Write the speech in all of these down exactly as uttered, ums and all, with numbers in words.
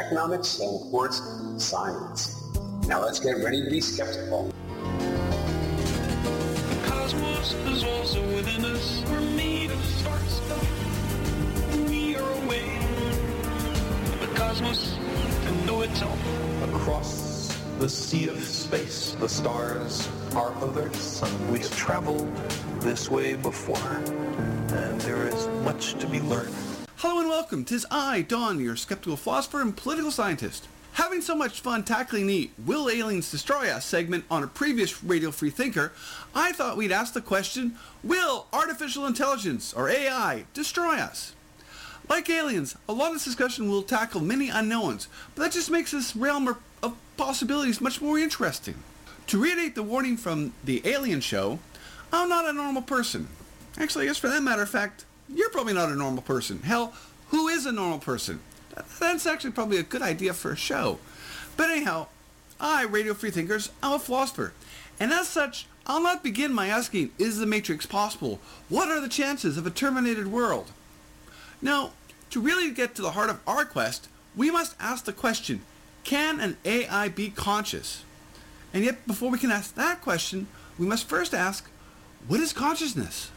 economics, and of course, science. Now let's get ready to be skeptical. The cosmos is also within us. We're made of star stuff. We are aware of the cosmos to know itself. Across the sea of space, the stars are others. We have traveled this way before, and there is much to be learned. Hello and welcome. 'Tis I, Don, your skeptical philosopher and political scientist. Having so much fun tackling the Will Aliens Destroy Us segment on a previous Radio Free Thinker, I thought we'd ask the question, will artificial intelligence, or A I, destroy us? Like aliens, a lot of this discussion will tackle many unknowns, but that just makes this realm of possibilities much more interesting. To reiterate the warning from the Alien Show, I'm not a normal person. Actually, I guess for that matter of fact, you're probably not a normal person. Hell, who is a normal person? That's actually probably a good idea for a show. But anyhow, I, Radio Free Thinkers, I'm a philosopher. And as such, I'll not begin by asking, is the Matrix possible? What are the chances of a terminated world? No, to really get to the heart of our quest, we must ask the question, can an A I be conscious? And yet, before we can ask that question, we must first ask, what is consciousness?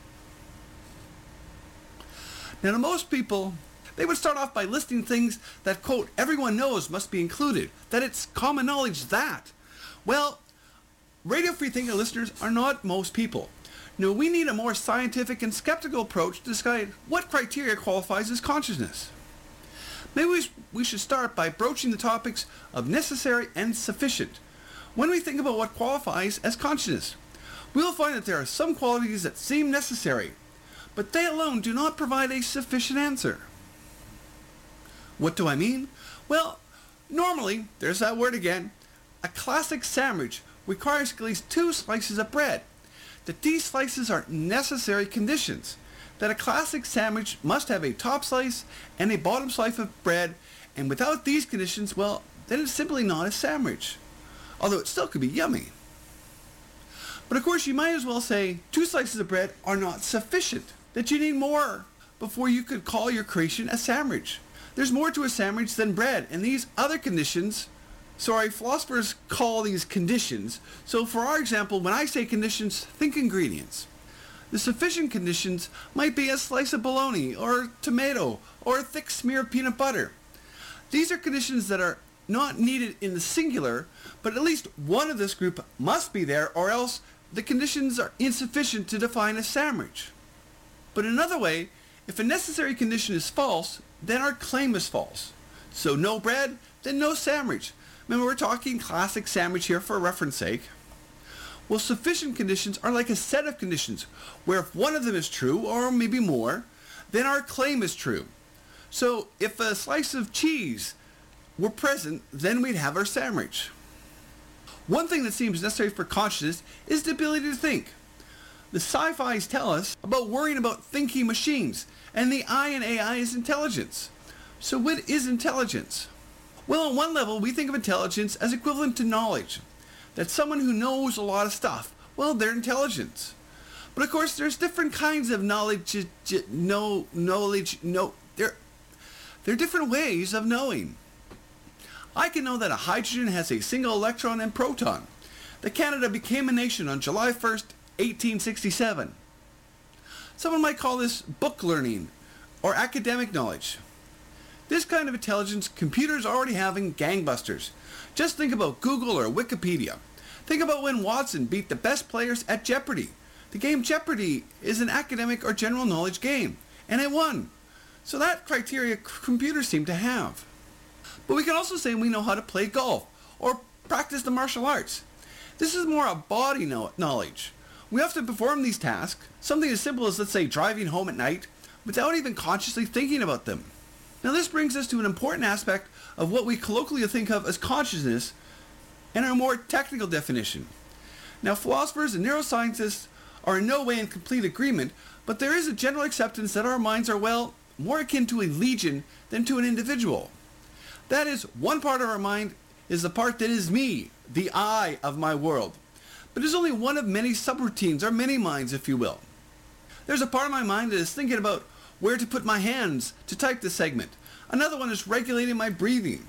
Now, to most people, they would start off by listing things that, quote, everyone knows must be included, that it's common knowledge that. Well, Radio Free Thinker listeners are not most people. No, we need a more scientific and skeptical approach to decide what criteria qualifies as consciousness. Maybe we, sh- we should start by broaching the topics of necessary and sufficient. When we think about what qualifies as consciousness, we will find that there are some qualities that seem necessary, but they alone do not provide a sufficient answer. What do I mean? Well, normally, there's that word again, a classic sandwich requires at least two slices of bread. That these slices are necessary conditions. That a classic sandwich must have a top slice and a bottom slice of bread, and without these conditions, well, then it's simply not a sandwich. Although it still could be yummy. But of course, you might as well say two slices of bread are not sufficient. That you need more before you could call your creation a sandwich. There's more to a sandwich than bread, and these other conditions, sorry, philosophers call these conditions. So for our example, when I say conditions, think ingredients. The sufficient conditions might be a slice of bologna, or tomato, or a thick smear of peanut butter. These are conditions that are not needed in the singular, but at least one of this group must be there, or else the conditions are insufficient to define a sandwich. But another way, if a necessary condition is false, then our claim is false. So no bread, then no sandwich. Remember, we're talking classic sandwich here for reference sake. Well, sufficient conditions are like a set of conditions, where if one of them is true, or maybe more, then our claim is true. So if a slice of cheese were present, then we'd have our sandwich. One thing that seems necessary for consciousness is the ability to think. The sci-fis tell us about worrying about thinking machines, and the I in A I is intelligence. So what is intelligence? Well, on one level, we think of intelligence as equivalent to knowledge. That someone who knows a lot of stuff, well, they're intelligent. But of course, there's different kinds of knowledge, no, knowledge, no, there, there are different ways of knowing. I can know that a hydrogen has a single electron and proton. That Canada became a nation on July first, eighteen sixty-seven. Someone might call this book learning or academic knowledge. This kind of intelligence computers already have in gangbusters. Just think about Google or Wikipedia. Think about when Watson beat the best players at Jeopardy. The game Jeopardy is an academic or general knowledge game, and it won. So that criteria computers seem to have. But we can also say we know how to play golf or practice the martial arts. This is more a body knowledge. We have to perform these tasks, something as simple as, let's say, driving home at night, without even consciously thinking about them. Now this brings us to an important aspect of what we colloquially think of as consciousness and our more technical definition. Now philosophers and neuroscientists are in no way in complete agreement, but there is a general acceptance that our minds are, well, more akin to a legion than to an individual. That is, one part of our mind is the part that is me, the I of my world. But it's only one of many subroutines, or many minds, if you will. There's a part of my mind that is thinking about where to put my hands to type this segment. Another one is regulating my breathing.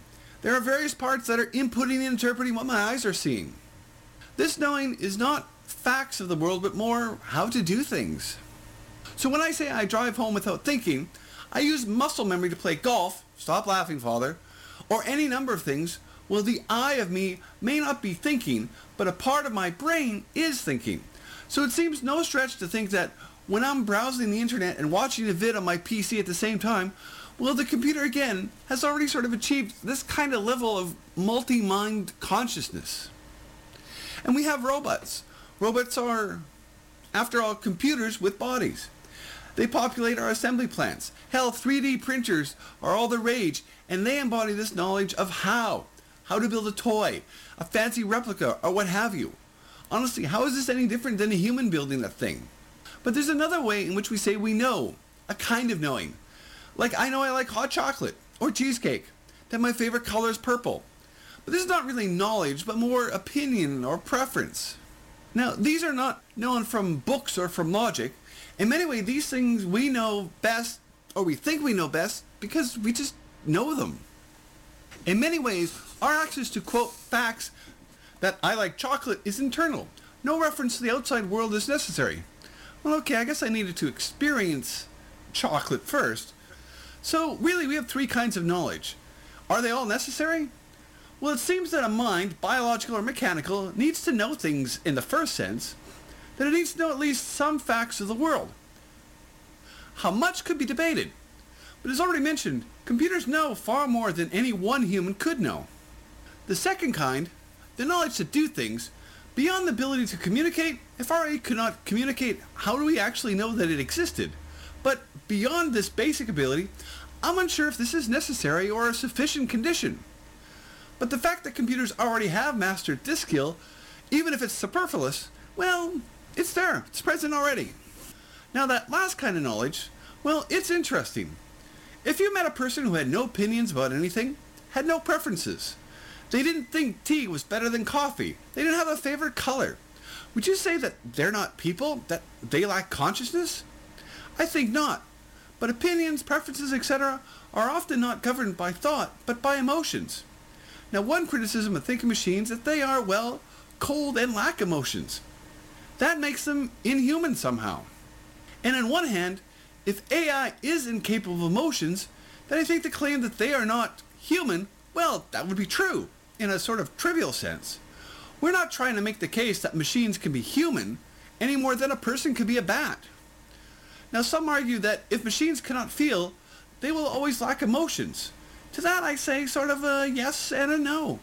There are various parts that are inputting and interpreting what my eyes are seeing. This knowing is not facts of the world, but more how to do things. So when I say I drive home without thinking, I use muscle memory to play golf, stop laughing, Father, or any number of things. Well, the eye of me may not be thinking, but a part of my brain is thinking. So it seems no stretch to think that when I'm browsing the internet and watching a vid on my P C at the same time, well, the computer again has already sort of achieved this kind of level of multi-mind consciousness. And we have robots. Robots are, after all, computers with bodies. They populate our assembly plants. Hell, three D printers are all the rage, and they embody this knowledge of how. How to build a toy, a fancy replica, or what have you. Honestly, how is this any different than a human building a thing? But there's another way in which we say we know, a kind of knowing. Like I know I like hot chocolate, or cheesecake, that my favorite color is purple. But this is not really knowledge, but more opinion or preference. Now, these are not known from books or from logic. In many ways, these things we know best, or we think we know best, because we just know them. In many ways, our access to, quote, facts that I like chocolate is internal. No reference to the outside world is necessary. Well, okay, I guess I needed to experience chocolate first. So, really, we have three kinds of knowledge. Are they all necessary? Well, it seems that a mind, biological or mechanical, needs to know things in the first sense, that it needs to know at least some facts of the world. How much could be debated? But as already mentioned, computers know far more than any one human could know. The second kind, the knowledge to do things, beyond the ability to communicate, if our A I could not communicate, how do we actually know that it existed? But beyond this basic ability, I'm unsure if this is necessary or a sufficient condition. But the fact that computers already have mastered this skill, even if it's superfluous, well, it's there. It's present already. Now that last kind of knowledge, well, it's interesting. If you met a person who had no opinions about anything, had no preferences, they didn't think tea was better than coffee, they didn't have a favorite color, would you say that they're not people, that they lack consciousness? I think not. But opinions, preferences, et cetera are often not governed by thought, but by emotions. Now, one criticism of thinking machines is that they are, well, cold and lack emotions. That makes them inhuman somehow. And on one hand, if A I is incapable of emotions, then I think the claim that they are not human, well, that would be true, in a sort of trivial sense. We're not trying to make the case that machines can be human any more than a person could be a bat. Now, some argue that if machines cannot feel, they will always lack emotions. To that I say sort of a yes and a no.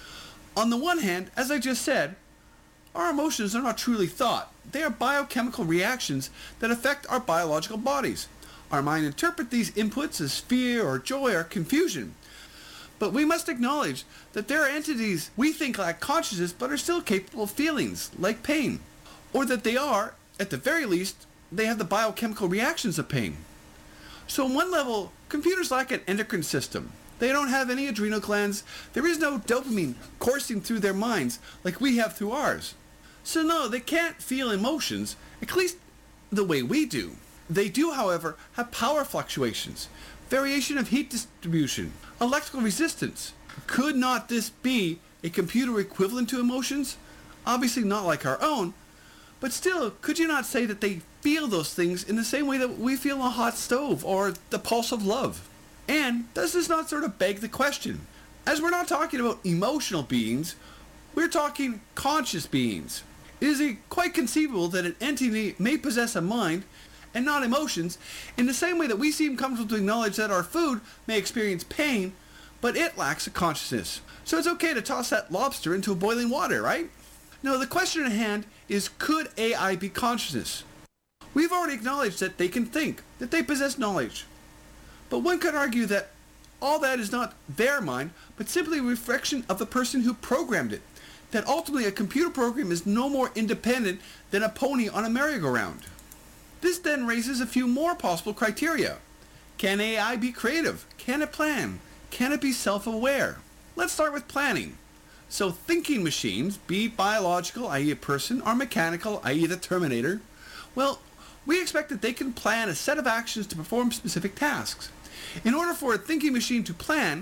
On the one hand, as I just said, our emotions are not truly thought. They are biochemical reactions that affect our biological bodies. Our mind interprets these inputs as fear or joy or confusion. But we must acknowledge that there are entities we think lack consciousness but are still capable of feelings, like pain. Or that they are, at the very least, they have the biochemical reactions of pain. So on one level, computers lack an endocrine system. They don't have any adrenal glands. There is no dopamine coursing through their minds like we have through ours. So no, they can't feel emotions, at least the way we do. They do, however, have power fluctuations, variation of heat distribution, electrical resistance. Could not this be a computer equivalent to emotions? Obviously not like our own, but still, could you not say that they feel those things in the same way that we feel a hot stove or the pulse of love? And does this not sort of beg the question? As we're not talking about emotional beings, we're talking conscious beings. It is quite conceivable that an entity may possess a mind and not emotions in the same way that we seem comfortable to acknowledge that our food may experience pain, but it lacks a consciousness. So it's okay to toss that lobster into boiling water, right? No, the question at hand is, could A I be consciousness? We've already acknowledged that they can think, that they possess knowledge. But one could argue that all that is not their mind, but simply a reflection of the person who programmed it. That ultimately a computer program is no more independent than a pony on a merry-go-round. This then raises a few more possible criteria. Can A I be creative? Can it plan? Can it be self-aware? Let's start with planning. So thinking machines, be it biological, that is a person, or mechanical, that is the Terminator, well, we expect that they can plan a set of actions to perform specific tasks. In order for a thinking machine to plan,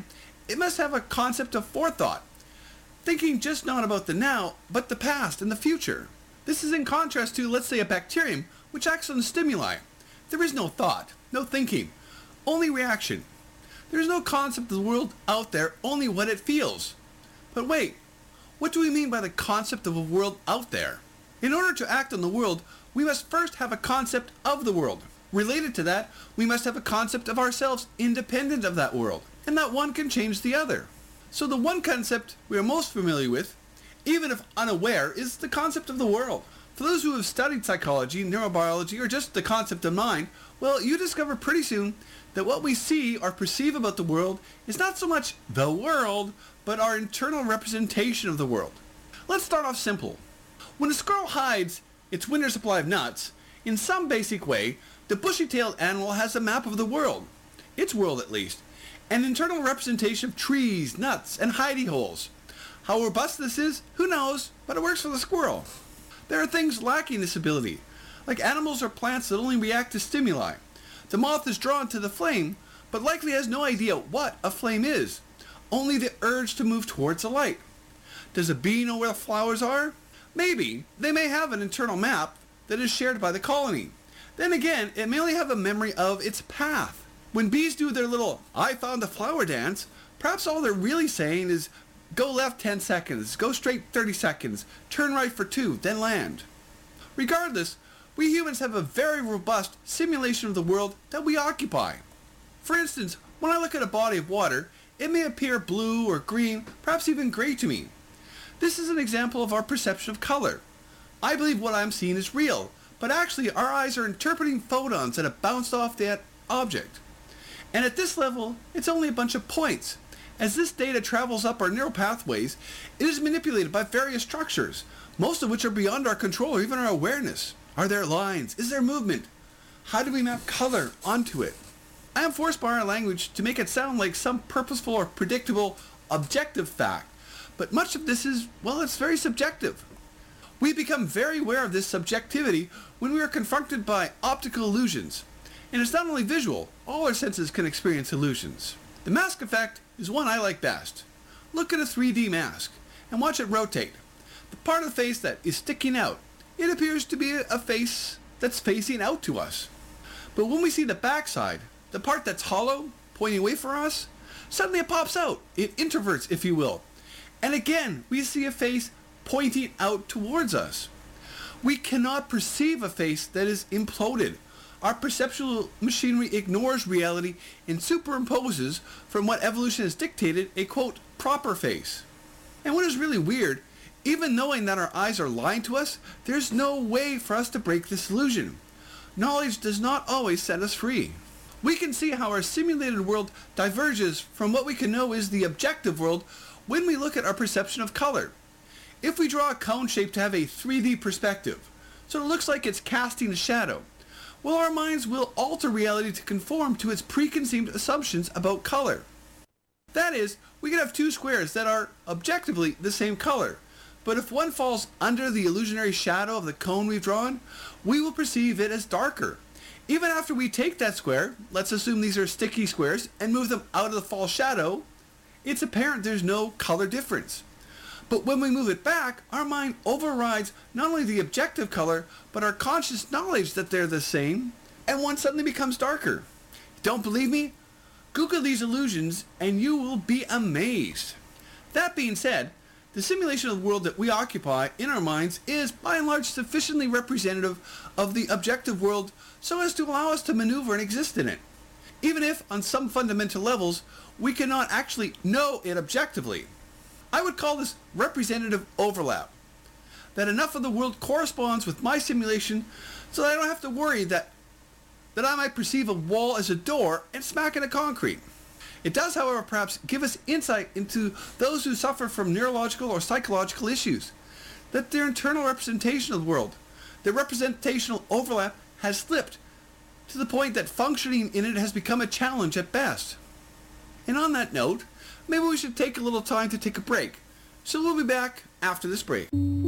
it must have a concept of forethought, thinking just not about the now, but the past and the future. This is in contrast to, let's say, a bacterium, which acts on stimuli. There is no thought, no thinking, only reaction. There is no concept of the world out there, only what it feels. But wait, what do we mean by the concept of a world out there? In order to act on the world, we must first have a concept of the world. Related to that, we must have a concept of ourselves independent of that world, and that one can change the other. So the one concept we are most familiar with, even if unaware, is the concept of the world. For those who have studied psychology, neurobiology, or just the concept of mind, well, you discover pretty soon that what we see or perceive about the world is not so much the world, but our internal representation of the world. Let's start off simple. When a squirrel hides its winter supply of nuts, in some basic way, the bushy-tailed animal has a map of the world, its world at least, an internal representation of trees, nuts, and hidey holes. How robust this is, who knows, but it works for the squirrel. There are things lacking this ability, like animals or plants that only react to stimuli. The moth is drawn to the flame, but likely has no idea what a flame is, only the urge to move towards the light. Does a bee know where the flowers are? Maybe. They may have an internal map that is shared by the colony. Then again, it may only have a memory of its path. When bees do their little "I found the flower" dance, perhaps all they're really saying is go left ten seconds, go straight thirty seconds, turn right for two, then land. Regardless, we humans have a very robust simulation of the world that we occupy. For instance, when I look at a body of water, it may appear blue or green, perhaps even gray to me. This is an example of our perception of color. I believe what I'm seeing is real, but actually our eyes are interpreting photons that have bounced off that object. And at this level, it's only a bunch of points. As this data travels up our neural pathways, it is manipulated by various structures, most of which are beyond our control or even our awareness. Are there lines? Is there movement? How do we map color onto it? I am forced by our language to make it sound like some purposeful or predictable objective fact, but much of this is, well, it's very subjective. We become very aware of this subjectivity when we are confronted by optical illusions. And it's not only visual, all our senses can experience illusions. The mask effect is one I like best. Look at a three D mask and watch it rotate. The part of the face that is sticking out, it appears to be a face that's facing out to us. But when we see the backside, the part that's hollow, pointing away from us, suddenly it pops out. It introverts, if you will. And again, we see a face pointing out towards us. We cannot perceive a face that is imploded. Our perceptual machinery ignores reality and superimposes from what evolution has dictated a, quote, proper face. And what is really weird, even knowing that our eyes are lying to us, there's no way for us to break this illusion. Knowledge does not always set us free. We can see how our simulated world diverges from what we can know is the objective world when we look at our perception of color. If we draw a cone shape to have a three D perspective, so it looks like it's casting a shadow, well, our minds will alter reality to conform to its preconceived assumptions about color. That is, we can have two squares that are objectively the same color, but if one falls under the illusionary shadow of the cone we've drawn, we will perceive it as darker. Even after we take that square, let's assume these are sticky squares, and move them out of the false shadow, it's apparent there's no color difference. But when we move it back, our mind overrides not only the objective color, but our conscious knowledge that they're the same, and one suddenly becomes darker. Don't believe me? Google these illusions and you will be amazed. That being said, the simulation of the world that we occupy in our minds is by and large sufficiently representative of the objective world so as to allow us to maneuver and exist in it. Even if, on some fundamental levels, we cannot actually know it objectively. I would call this representative overlap. That enough of the world corresponds with my simulation so that I don't have to worry that, that I might perceive a wall as a door and smack into concrete. It does, however, perhaps give us insight into those who suffer from neurological or psychological issues. That their internal representation of the world, their representational overlap has slipped to the point that functioning in it has become a challenge at best. And on that note, maybe we should take a little time to take a break. So we'll be back after this break.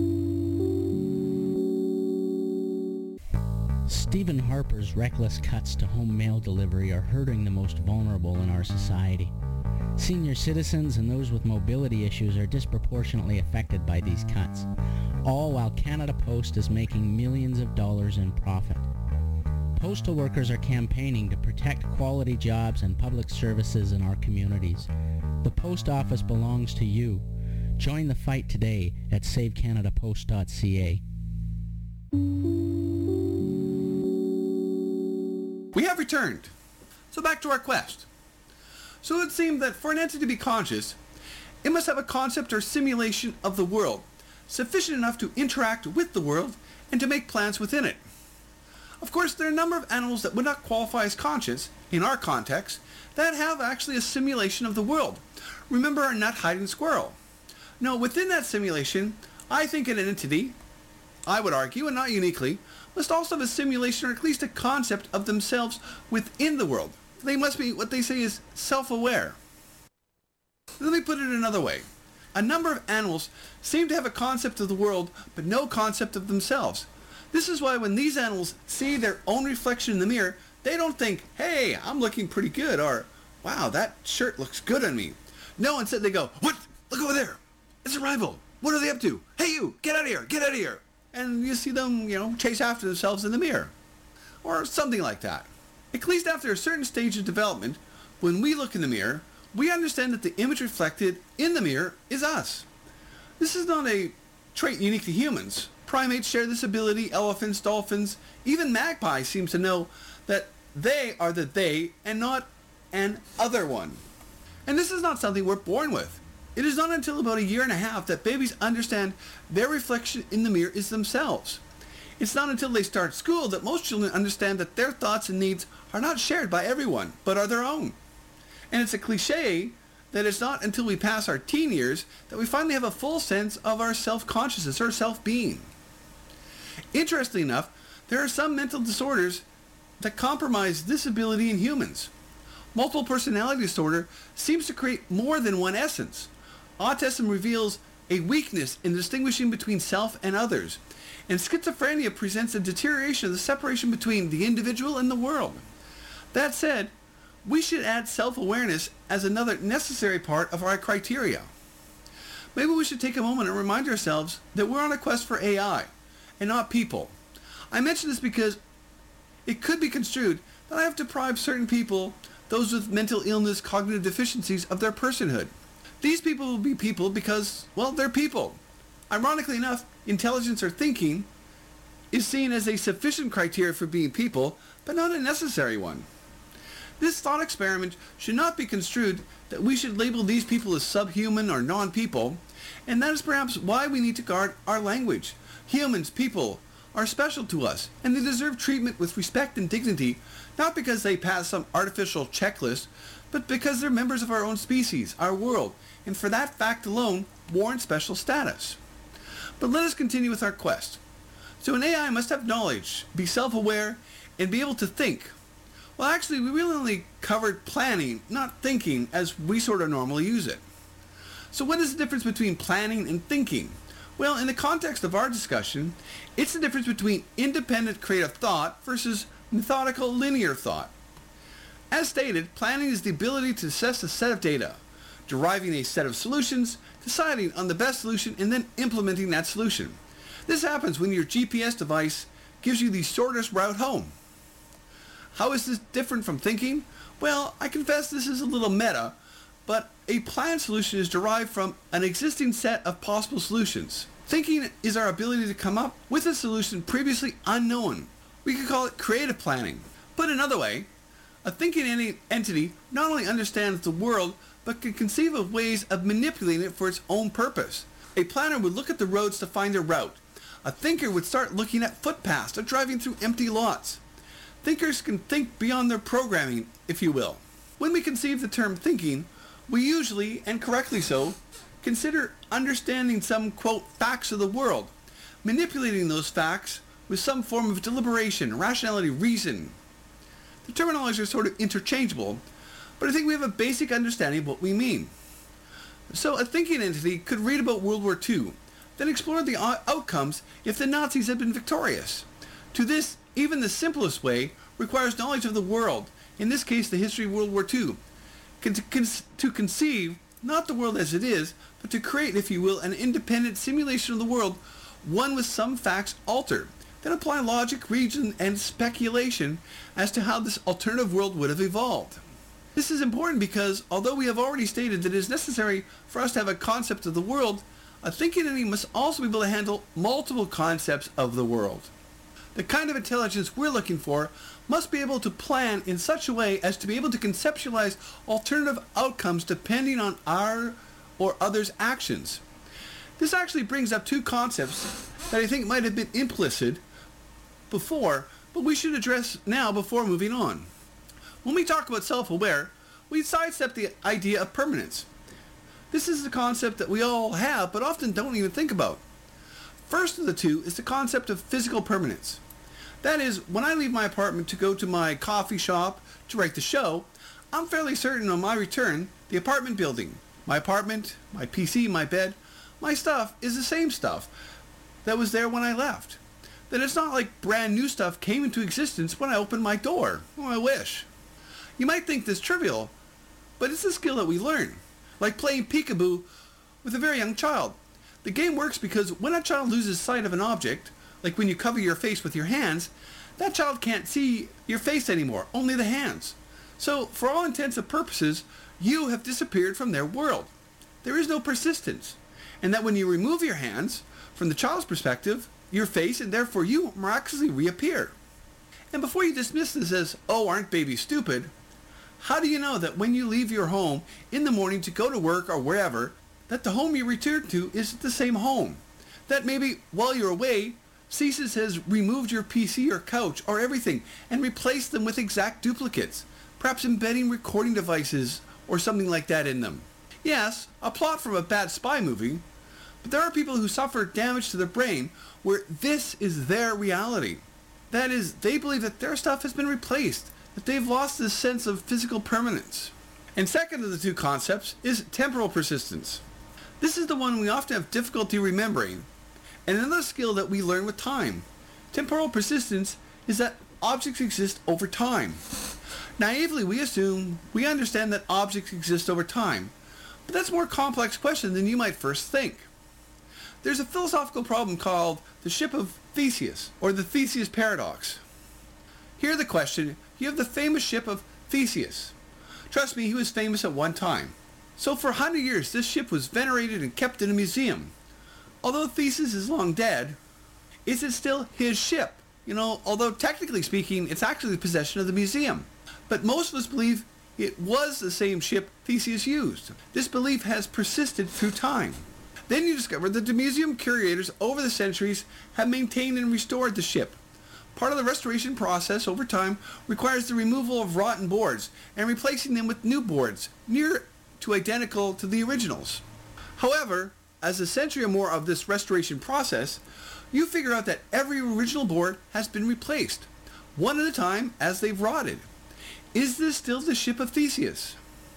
Stephen Harper's reckless cuts to home mail delivery are hurting the most vulnerable in our society. Senior citizens and those with mobility issues are disproportionately affected by these cuts, all while Canada Post is making millions of dollars in profit. Postal workers are campaigning to protect quality jobs and public services in our communities. The post office belongs to you. Join the fight today at save canada post dot c a. We have returned. So back to our quest. So it would seem that for an entity to be conscious, it must have a concept or simulation of the world, sufficient enough to interact with the world and to make plans within it. Of course, there are a number of animals that would not qualify as conscious, in our context, that have actually a simulation of the world. Remember our nut-hiding squirrel. Now, within that simulation, I think an entity, I would argue, and not uniquely, must also have a simulation or at least a concept of themselves within the world. They must be what they say is self-aware. Let me put it another way. A number of animals seem to have a concept of the world, but no concept of themselves. This is why when these animals see their own reflection in the mirror, they don't think, hey, I'm looking pretty good, or, wow, that shirt looks good on me. No, instead they go, what? Look over there. It's a rival. What are they up to? Hey, you, get out of here, get out of here. And you see them, you know, chase after themselves in the mirror. Or something like that. At least after a certain stage of development, when we look in the mirror, we understand that the image reflected in the mirror is us. This is not a trait unique to humans. Primates share this ability, elephants, dolphins, even magpies seem to know that they are the they and not an other one. And this is not something we're born with. It is not until about a year and a half that babies understand their reflection in the mirror is themselves. It's not until they start school that most children understand that their thoughts and needs are not shared by everyone, but are their own. And it's a cliche that it's not until we pass our teen years that we finally have a full sense of our self-consciousness or self-being. Interestingly enough, there are some mental disorders that compromise this ability in humans. Multiple personality disorder seems to create more than one essence. Autism reveals a weakness in distinguishing between self and others. And schizophrenia presents a deterioration of the separation between the individual and the world. That said, we should add self-awareness as another necessary part of our criteria. Maybe we should take a moment and remind ourselves that we're on a quest for A I, and not people. I mention this because it could be construed that I have deprived certain people, those with mental illness, cognitive deficiencies, of their personhood. These people will be people because, well, they're people. Ironically enough, intelligence or thinking is seen as a sufficient criteria for being people, but not a necessary one. This thought experiment should not be construed that we should label these people as subhuman or non-people, and that is perhaps why we need to guard our language. Humans, people, are special to us, and they deserve treatment with respect and dignity, not because they pass some artificial checklist, but because they're members of our own species, our world, and for that fact alone, warrant special status. But let us continue with our quest. So an A I must have knowledge, be self-aware, and be able to think. Well, actually, we really only covered planning, not thinking, as we sort of normally use it. So what is the difference between planning and thinking? Well, in the context of our discussion, it's the difference between independent creative thought versus methodical linear thought. As stated, planning is the ability to assess a set of data, deriving a set of solutions, deciding on the best solution, and then implementing that solution. This happens when your G P S device gives you the shortest route home. How is this different from thinking? Well, I confess this is a little meta, but a planned solution is derived from an existing set of possible solutions. Thinking is our ability to come up with a solution previously unknown. We could call it creative planning. Put another way, a thinking enti- entity not only understands the world, but can conceive of ways of manipulating it for its own purpose. A planner would look at the roads to find their route. A thinker would start looking at footpaths or driving through empty lots. Thinkers can think beyond their programming, if you will. When we conceive the term thinking, we usually, and correctly so, consider understanding some, quote, facts of the world, manipulating those facts with some form of deliberation, rationality, reason. The terminologies are sort of interchangeable, but I think we have a basic understanding of what we mean. So a thinking entity could read about World War Two, then explore the outcomes if the Nazis had been victorious. To this, even the simplest way requires knowledge of the world, in this case the history of World War Two. Con- to, con- to conceive, not the world as it is, but to create, if you will, an independent simulation of the world, one with some facts altered, then apply logic, reason, and speculation as to how this alternative world would have evolved. This is important because, although we have already stated that it is necessary for us to have a concept of the world, a thinking entity must also be able to handle multiple concepts of the world. The kind of intelligence we're looking for must be able to plan in such a way as to be able to conceptualize alternative outcomes depending on our or others' actions. This actually brings up two concepts that I think might have been implicit before, but we should address now before moving on. When we talk about self-aware, we sidestep the idea of permanence. This is the concept that we all have, but often don't even think about. First of the two is the concept of physical permanence. That is, when I leave my apartment to go to my coffee shop to write the show, I'm fairly certain on my return, the apartment building, my apartment, my P C, my bed, my stuff is the same stuff that was there when I left. That it's not like brand new stuff came into existence when I opened my door. Oh, I wish. You might think this trivial, but it's a skill that we learn. Like playing peekaboo with a very young child. The game works because when a child loses sight of an object, like when you cover your face with your hands, that child can't see your face anymore, only the hands. So, for all intents and purposes, you have disappeared from their world. There is no persistence. And that when you remove your hands, from the child's perspective, your face and therefore you miraculously reappear. And before you dismiss this as, oh, aren't babies stupid, how do you know that when you leave your home in the morning to go to work or wherever, that the home you return to is the same home? That maybe while you're away, Cesis has removed your P C or couch or everything and replaced them with exact duplicates, perhaps embedding recording devices or something like that in them. Yes, a plot from a bad spy movie, but there are people who suffer damage to their brain where this is their reality. That is, they believe that their stuff has been replaced, that they've lost this sense of physical permanence. And second of the two concepts is temporal persistence. This is the one we often have difficulty remembering, and another skill that we learn with time. Temporal persistence is that objects exist over time. Naively, we assume we understand that objects exist over time, but that's a more complex question than you might first think. There's a philosophical problem called the ship of Theseus, or the Theseus paradox. Here the question, you have the famous ship of Theseus. Trust me, he was famous at one time. So for a hundred years, this ship was venerated and kept in a museum. Although Theseus is long dead, is it still his ship? You know, although technically speaking, it's actually the possession of the museum. But most of us believe it was the same ship Theseus used. This belief has persisted through time. Then you discover that the museum curators over the centuries have maintained and restored the ship. Part of the restoration process over time requires the removal of rotten boards and replacing them with new boards, near to identical to the originals. However, as a century or more of this restoration process, you figure out that every original board has been replaced, one at a time as they've rotted. Is this still the ship of Theseus?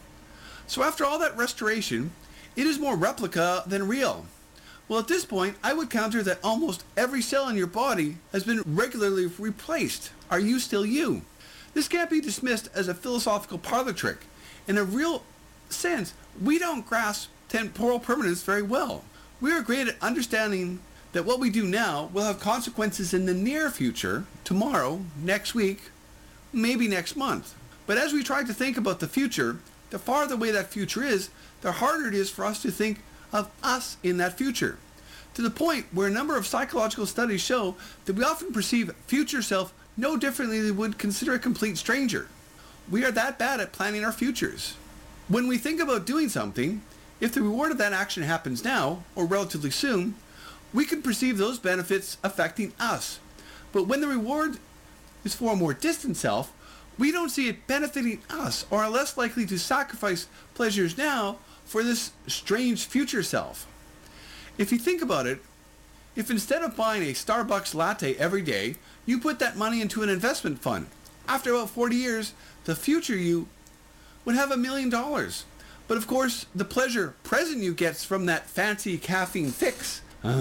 So after all that restoration, it is more replica than real. Well, at this point, I would counter that almost every cell in your body has been regularly replaced. Are you still you? This can't be dismissed as a philosophical parlor trick. In a real sense, we don't grasp temporal permanence very well. We are great at understanding that what we do now will have consequences in the near future, tomorrow, next week, maybe next month. But as we try to think about the future, the farther away that future is, the harder it is for us to think of us in that future. To the point where a number of psychological studies show that we often perceive future self no differently than we would consider a complete stranger. We are that bad at planning our futures. When we think about doing something, if the reward of that action happens now, or relatively soon, we can perceive those benefits affecting us. But when the reward is for a more distant self, we don't see it benefiting us, or are less likely to sacrifice pleasures now for this strange future self. If you think about it, if instead of buying a Starbucks latte every day, you put that money into an investment fund, after about forty years, the future you would have a million dollars. But of course, the pleasure present you gets from that fancy caffeine fix.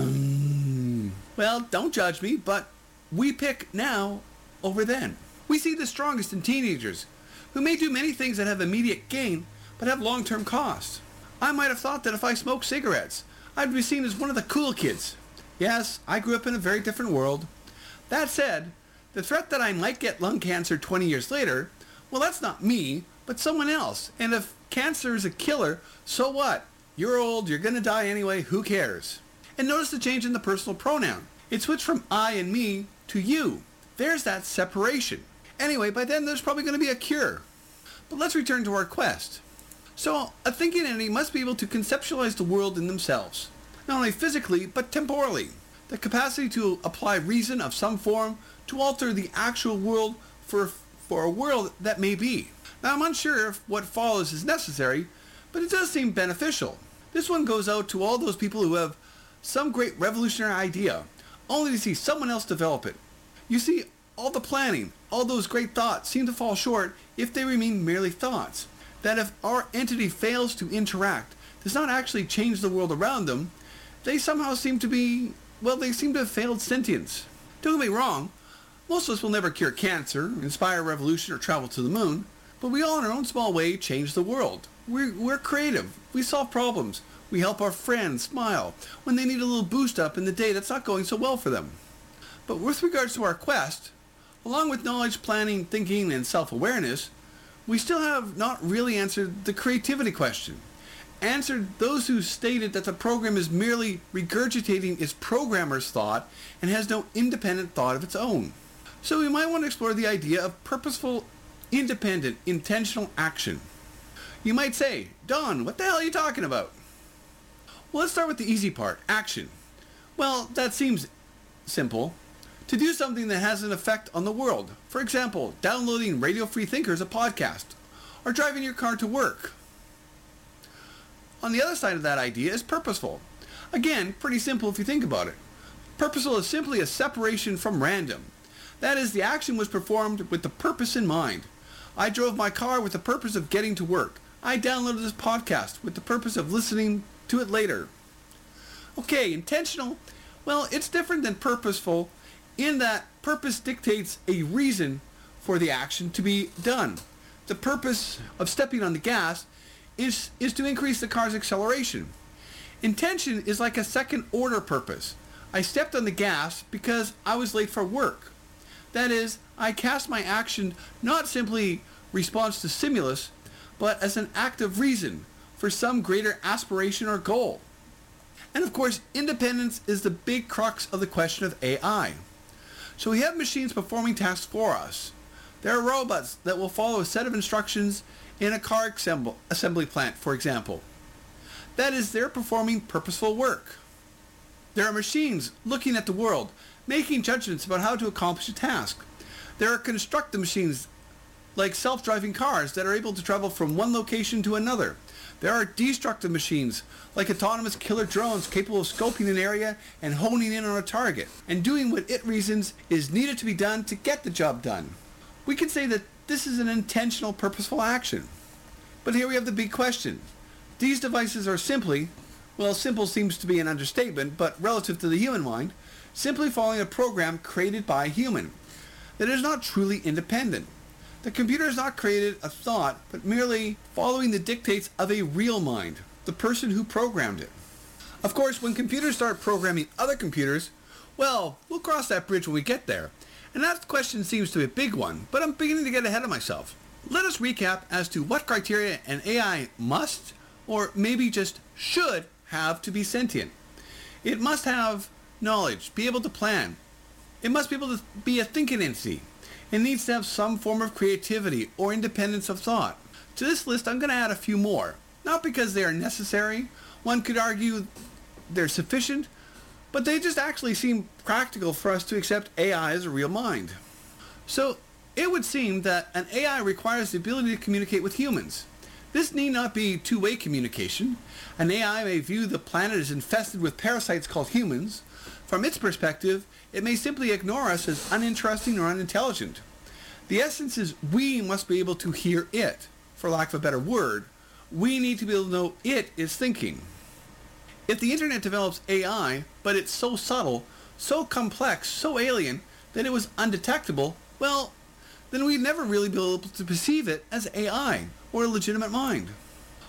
Um, well, don't judge me, but we pick now over then. We see the strongest in teenagers, who may do many things that have immediate gain, but have long-term costs. I might have thought that if I smoked cigarettes, I'd be seen as one of the cool kids. Yes, I grew up in a very different world. That said, the threat that I might get lung cancer twenty years later, well, that's not me, but someone else. And if cancer is a killer, so what? You're old, you're going to die anyway, who cares? And notice the change in the personal pronoun. It switched from I and me to you. There's that separation. Anyway, by then there's probably going to be a cure. But let's return to our quest. So, a thinking entity must be able to conceptualize the world in themselves. Not only physically, but temporally. The capacity to apply reason of some form to alter the actual world for, for a world that may be. Now, I'm unsure if what follows is necessary, but it does seem beneficial. This one goes out to all those people who have some great revolutionary idea, only to see someone else develop it. You see, all the planning, all those great thoughts seem to fall short if they remain merely thoughts. That if our entity fails to interact, does not actually change the world around them, they somehow seem to be, well, they seem to have failed sentience. Don't get me wrong, most of us will never cure cancer, inspire a revolution, or travel to the moon, but we all in our own small way change the world. We're, we're creative. We solve problems. We help our friends smile when they need a little boost up in the day that's not going so well for them. But with regards to our quest, along with knowledge, planning, thinking, and self-awareness, we still have not really answered the creativity question. Answered those who stated that the program is merely regurgitating its programmer's thought and has no independent thought of its own. So we might want to explore the idea of purposeful, independent, intentional action. You might say, Don, what the hell are you talking about? Well, let's start with the easy part, action. Well, that seems simple. To do something that has an effect on the world. For example, downloading Radio Free Thinkers, a podcast, or driving your car to work. On the other side of that idea is purposeful. Again, pretty simple if you think about it. Purposeful is simply a separation from random. That is, the action was performed with the purpose in mind. I drove my car with the purpose of getting to work. I downloaded this podcast with the purpose of listening to it later. Okay, intentional. Well, it's different than purposeful in that purpose dictates a reason for the action to be done. The purpose of stepping on the gas is, is to increase the car's acceleration. Intention is like a second order purpose. I stepped on the gas because I was late for work. That is, I cast my action not simply response to stimulus, but as an act of reason for some greater aspiration or goal. And of course, independence is the big crux of the question of A I. So we have machines performing tasks for us. There are robots that will follow a set of instructions in a car assemble, assembly plant, for example. That is, they're performing purposeful work. There are machines looking at the world, making judgments about how to accomplish a task. There are constructive machines like self-driving cars that are able to travel from one location to another. There are destructive machines like autonomous killer drones capable of scoping an area and honing in on a target and doing what it reasons is needed to be done to get the job done. We can say that this is an intentional, purposeful action. But here we have the big question. These devices are simply, well, simple seems to be an understatement, but relative to the human mind, simply following a program created by a human that is not truly independent. The computer has not created a thought, but merely following the dictates of a real mind, the person who programmed it. Of course, when computers start programming other computers, well, we'll cross that bridge when we get there. And that question seems to be a big one, but I'm beginning to get ahead of myself. Let us recap as to what criteria an A I must, or maybe just should, have to be sentient. It must have knowledge, be able to plan. It must be able to be a thinking entity. It needs to have some form of creativity or independence of thought. To this list, I'm going to add a few more. Not because they are necessary. One could argue they're sufficient, but they just actually seem practical for us to accept A I as a real mind. So, it would seem that an A I requires the ability to communicate with humans. This need not be two-way communication. An A I may view the planet as infested with parasites called humans. From its perspective, it may simply ignore us as uninteresting or unintelligent. The essence is we must be able to hear it. For lack of a better word, we need to be able to know it is thinking. If the internet develops A I, but it's so subtle, so complex, so alien, that it was undetectable, well, then we'd never really be able to perceive it as A I, or a legitimate mind.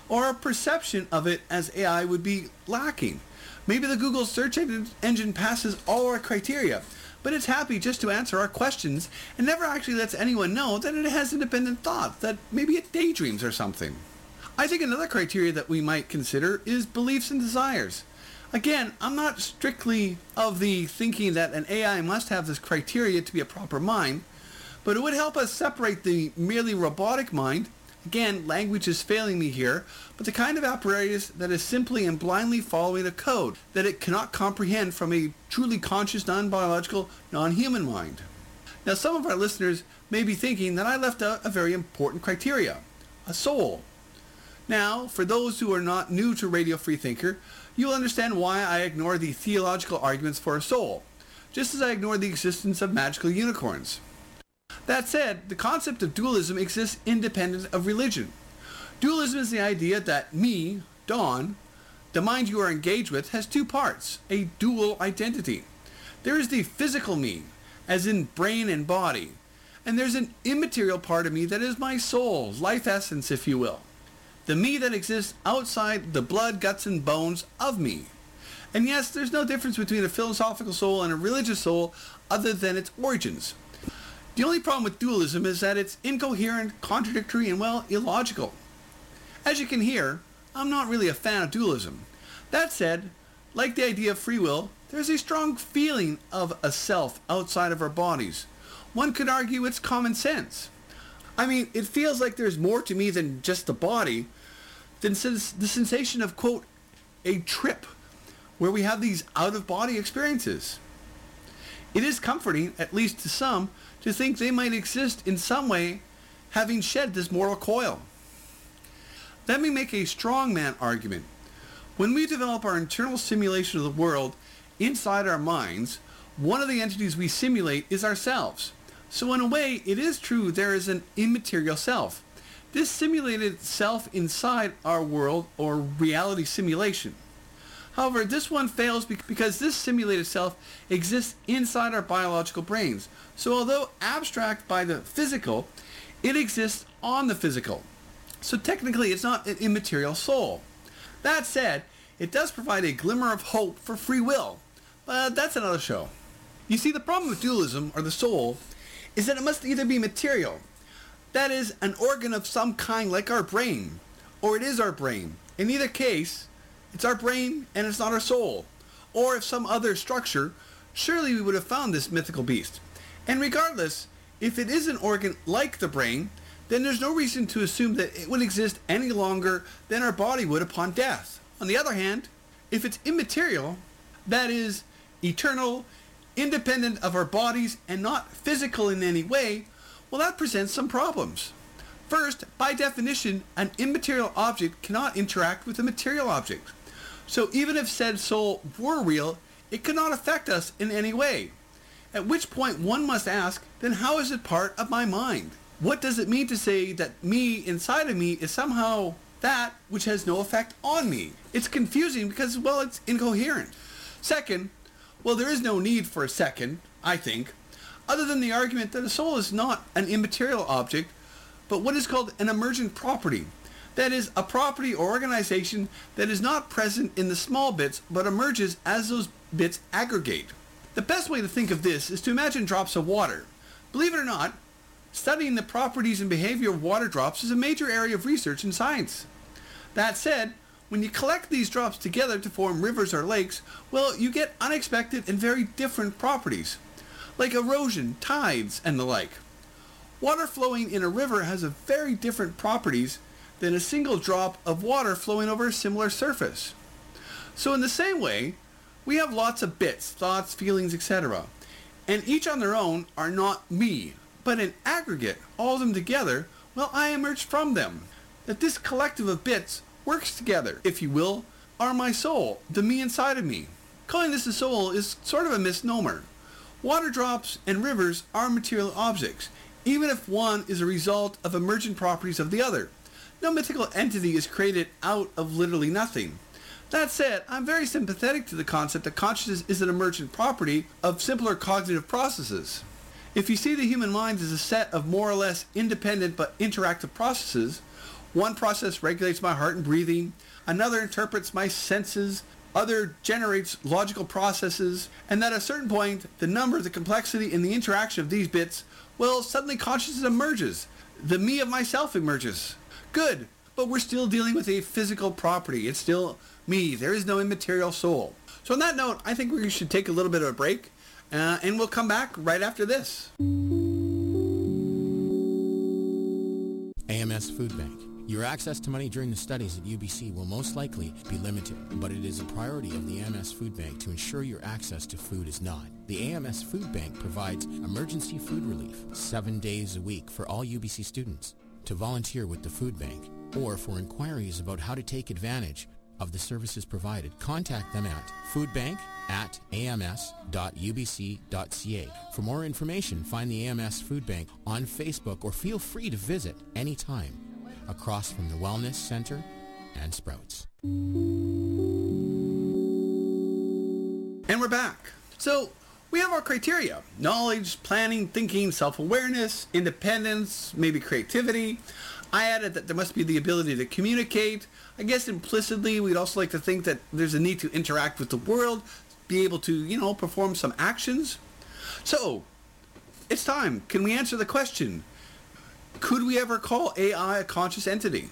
or a perception of it as A I would be lacking. Maybe the Google search engine passes all our criteria, but it's happy just to answer our questions and never actually lets anyone know that it has independent thought, that maybe it daydreams or something. I think another criteria that we might consider is beliefs and desires. Again, I'm not strictly of the thinking that an A I must have this criteria to be a proper mind, but it would help us separate the merely robotic mind, again, language is failing me here, but the kind of apparatus that is simply and blindly following a code that it cannot comprehend from a truly conscious, non-biological, non-human mind. Now, some of our listeners may be thinking that I left out a very important criteria, a soul. Now, for those who are not new to Radio Free Thinker, you'll understand why I ignore the theological arguments for a soul, just as I ignore the existence of magical unicorns. That said, the concept of dualism exists independent of religion. Dualism is the idea that me, Don, the mind you are engaged with, has two parts, a dual identity. There is the physical me, as in brain and body, and there's an immaterial part of me that is my soul, life essence, if you will. The me that exists outside the blood, guts, and bones of me. And yes, there's no difference between a philosophical soul and a religious soul other than its origins. The only problem with dualism is that it's incoherent, contradictory, and, well, illogical. As you can hear, I'm not really a fan of dualism. That said, like the idea of free will, there's a strong feeling of a self outside of our bodies. One could argue it's common sense. I mean, it feels like there's more to me than just the body, than the sensation of, quote, a trip, where we have these out-of-body experiences. It is comforting, at least to some, to think they might exist in some way, having shed this mortal coil. Let me make a strongman argument. When we develop our internal simulation of the world inside our minds, one of the entities we simulate is ourselves. So in a way, it is true there is an immaterial self. This simulated self inside our world or reality simulation. However, this one fails because this simulated self exists inside our biological brains. So although abstract by the physical, it exists on the physical. So technically it's not an immaterial soul. That said, it does provide a glimmer of hope for free will, but that's another show. You see, the problem with dualism, or the soul, is that it must either be material, that is, an organ of some kind like our brain, or it is our brain. In either case, it's our brain and it's not our soul. Or if some other structure, surely we would have found this mythical beast. And regardless, if it is an organ like the brain, then there's no reason to assume that it would exist any longer than our body would upon death. On the other hand, if it's immaterial, that is, eternal, independent of our bodies, and not physical in any way, well, that presents some problems. First, by definition, an immaterial object cannot interact with a material object. So even if said soul were real, it could not affect us in any way. At which point one must ask, then how is it part of my mind? What does it mean to say that me inside of me is somehow that which has no effect on me? It's confusing because, well, it's incoherent. Second, well, there is no need for a second, I think, other than the argument that a soul is not an immaterial object, but what is called an emergent property. That is, a property or organization that is not present in the small bits, but emerges as those bits aggregate. The best way to think of this is to imagine drops of water. Believe it or not, studying the properties and behavior of water drops is a major area of research in science. That said, when you collect these drops together to form rivers or lakes, well, you get unexpected and very different properties, like erosion, tides, and the like. Water flowing in a river has a very different properties than a single drop of water flowing over a similar surface. So in the same way, we have lots of bits, thoughts, feelings, et cetera, and each on their own are not me, but in aggregate, all of them together, well, I emerged from them. That this collective of bits works together, if you will, are my soul, the me inside of me. Calling this a soul is sort of a misnomer. Water drops and rivers are material objects, even if one is a result of emergent properties of the other. No mythical entity is created out of literally nothing. That said, I'm very sympathetic to the concept that consciousness is an emergent property of simpler cognitive processes. If you see the human mind as a set of more or less independent but interactive processes, One process regulates my heart and breathing, another interprets my senses, other generates logical processes, and at a certain point, the number, the complexity, and the interaction of these bits, well, suddenly consciousness emerges. The me of myself emerges. Good, but we're still dealing with a physical property. It's still me. There is no immaterial soul. So on that note, I think we should take a little bit of a break, uh, and we'll come back right after this. A M S Food Bank. Your access to money during the studies at U B C will most likely be limited, but it is a priority of the A M S Food Bank to ensure your access to food is not. The A M S Food Bank provides emergency food relief seven days a week for all U B C students. To volunteer with the Food Bank, or for inquiries about how to take advantage of the services provided, contact them at foodbank at ams dot u b c dot c a. For more information, find the A M S Food Bank on Facebook or feel free to visit anytime across from the Wellness Center and Sprouts. And we're back. So we have our criteria: knowledge, planning, thinking, self-awareness, independence, maybe creativity. I added that there must be the ability to communicate. I guess implicitly we'd also like to think that there's a need to interact with the world, be able to, you know, perform some actions. So it's time. Can we answer the question, could we ever call A I a conscious entity?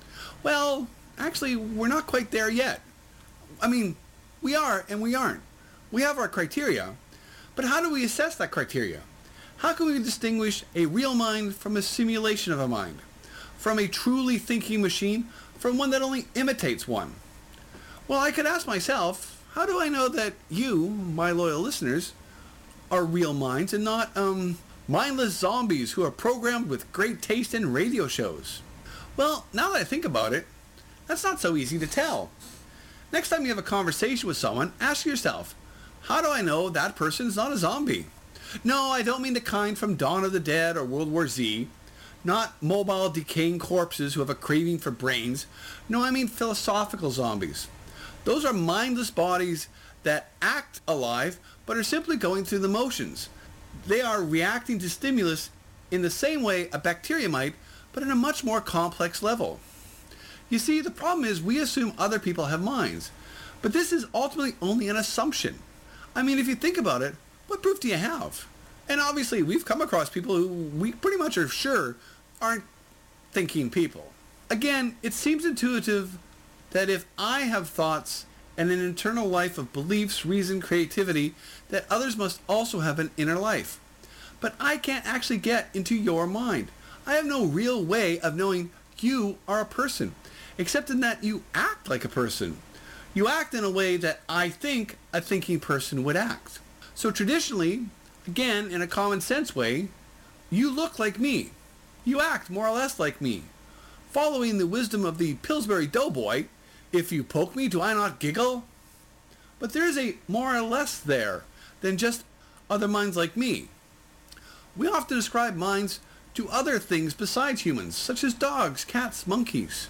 Well, actually, we're not quite there yet. I mean, we are and we aren't. We have our criteria, but how do we assess that criteria? How can we distinguish a real mind from a simulation of a mind? From a truly thinking machine from one that only imitates one? Well, I could ask myself, how do I know that you, my loyal listeners, are real minds and not, um, mindless zombies who are programmed with great taste in radio shows? Well, now that I think about it, that's not so easy to tell. Next time you have a conversation with someone, ask yourself, how do I know that person's not a zombie? No, I don't mean the kind from Dawn of the Dead or World War Z. Not mobile, decaying corpses who have a craving for brains. No, I mean philosophical zombies. Those are mindless bodies that act alive, but are simply going through the motions. They are reacting to stimulus in the same way a bacteria might, but in a much more complex level. You see, the problem is we assume other people have minds, but this is ultimately only an assumption. I mean, if you think about it, what proof do you have? And obviously, we've come across people who we pretty much are sure aren't thinking people. Again, it seems intuitive that if I have thoughts and an internal life of beliefs, reason, creativity, that others must also have an inner life. But I can't actually get into your mind. I have no real way of knowing you are a person, except in that you act like a person. You act in a way that I think a thinking person would act. So traditionally, again, in a common sense way, you look like me. You act more or less like me. Following the wisdom of the Pillsbury Doughboy, if you poke me, do I not giggle? But there is a more or less there than just other minds like me. We often ascribe minds to other things besides humans, such as dogs, cats, monkeys.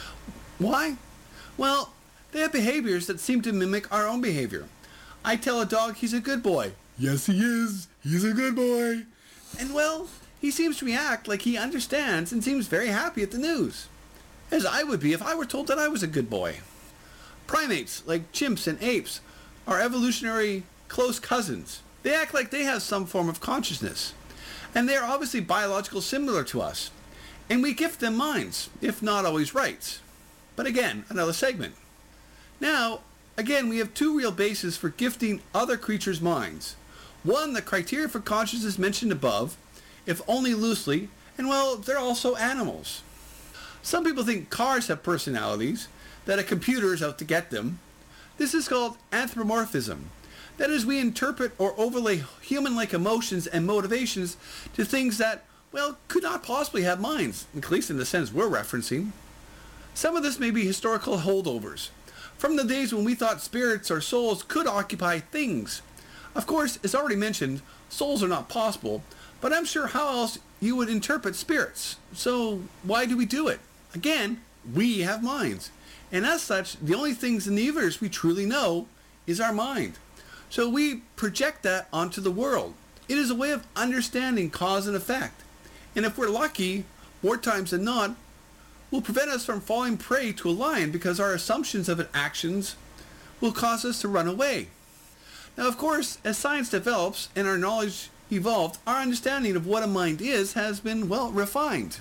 Why? Well, they have behaviors that seem to mimic our own behavior. I tell a dog he's a good boy. Yes, he is. He's a good boy. And well, he seems to react like he understands and seems very happy at the news, as I would be if I were told that I was a good boy. Primates, like chimps and apes, are evolutionary close cousins. They act like they have some form of consciousness, and they are obviously biological similar to us, and we gift them minds, if not always rights. But again, another segment. Now, again, we have two real bases for gifting other creatures minds. One, the criteria for consciousness mentioned above, if only loosely, and well, they're also animals. Some people think cars have personalities, that a computer is out to get them. This is called anthropomorphism. That is, we interpret or overlay human-like emotions and motivations to things that, well, could not possibly have minds, at least in the sense we're referencing. Some of this may be historical holdovers, from the days when we thought spirits or souls could occupy things. Of course, as already mentioned, souls are not possible, but I'm sure how else you would interpret spirits. So why do we do it? Again, we have minds. And as such, the only things in the universe we truly know is our mind. So we project that onto the world. It is a way of understanding cause and effect. And if we're lucky, more times than not, will prevent us from falling prey to a lion because our assumptions of its actions will cause us to run away. Now, of course, as science develops and our knowledge evolved, our understanding of what a mind is has been, well, refined.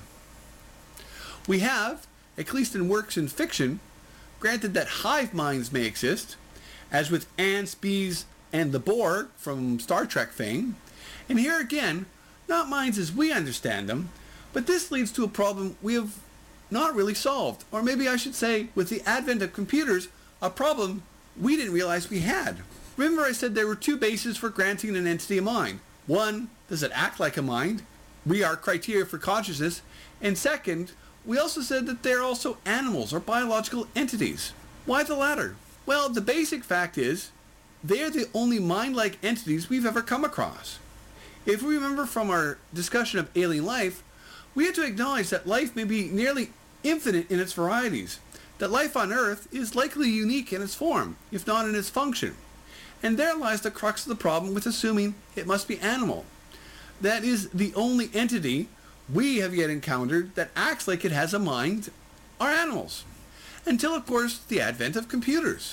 We have, at least in works in fiction, granted that hive minds may exist, as with ants, bees, and the Borg from Star Trek fame. And here again, not minds as we understand them, but this leads to a problem we have not really solved. Or maybe I should say, with the advent of computers, a problem we didn't realize we had. Remember I said there were two bases for granting an entity a mind. One, does it act like a mind? We are criteria for consciousness. And second, we also said that they're also animals or biological entities. Why the latter? Well, the basic fact is, they're the only mind-like entities we've ever come across. If we remember from our discussion of alien life, we had to acknowledge that life may be nearly infinite in its varieties, that life on Earth is likely unique in its form, if not in its function. And there lies the crux of the problem with assuming it must be animal. That is the only entity we have yet encountered that acts like it has a mind, are animals. Until, of course, the advent of computers.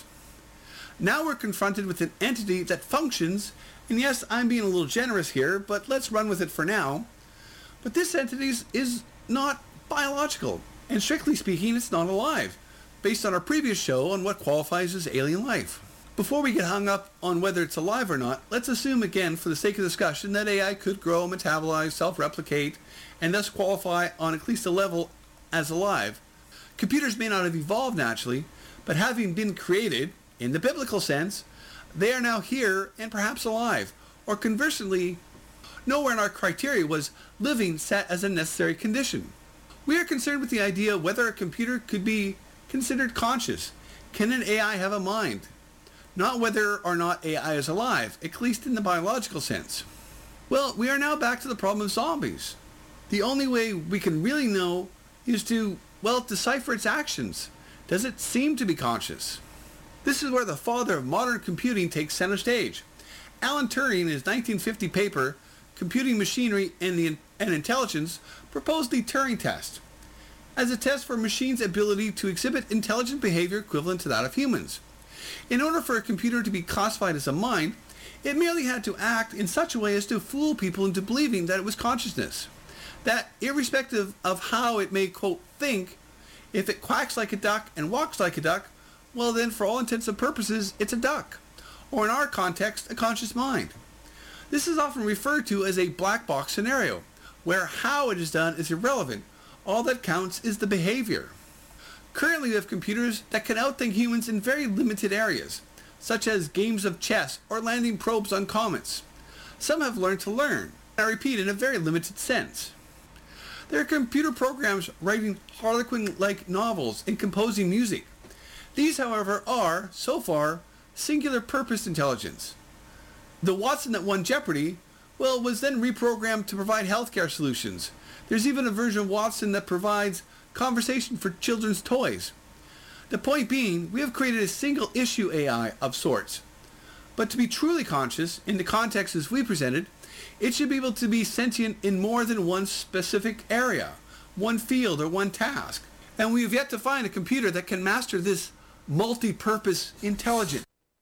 Now we're confronted with an entity that functions, and yes, I'm being a little generous here, but let's run with it for now. But this entity is not biological, and strictly speaking, it's not alive, based on our previous show on what qualifies as alien life. Before we get hung up on whether it's alive or not, let's assume again, for the sake of discussion, that A I could grow, metabolize, self-replicate, and thus qualify on at least a level as alive. Computers may not have evolved naturally, but having been created, in the biblical sense, they are now here and perhaps alive. Or conversely, nowhere in our criteria was living set as a necessary condition. We are concerned with the idea whether a computer could be considered conscious. Can an A I have a mind? Not whether or not A I is alive, at least in the biological sense. Well, we are now back to the problem of zombies. The only way we can really know is to, well, decipher its actions. Does it seem to be conscious? This is where the father of modern computing takes center stage. Alan Turing, in his nineteen fifty paper, Computing Machinery and, the, and Intelligence, proposed the Turing test as a test for machines' ability to exhibit intelligent behavior equivalent to that of humans. In order for a computer to be classified as a mind, it merely had to act in such a way as to fool people into believing that it was consciousness. That irrespective of how it may, quote, think, if it quacks like a duck and walks like a duck, well then for all intents and purposes it's a duck, or in our context a conscious mind. This is often referred to as a black box scenario, where how it is done is irrelevant. All that counts is the behavior. Currently we have computers that can outthink humans in very limited areas, such as games of chess or landing probes on comets. Some have learned to learn, I repeat, in a very limited sense. There are computer programs writing Harlequin-like novels and composing music. These, however, are, so far, singular purpose intelligence. The Watson that won Jeopardy, well, was then reprogrammed to provide healthcare solutions. There's even a version of Watson that provides conversation for children's toys. The point being, we have created a single issue A I of sorts. But to be truly conscious, in the context as we presented, it should be able to be sentient in more than one specific area, one field or one task. And we have yet to find a computer that can master this multi-purpose intelligence.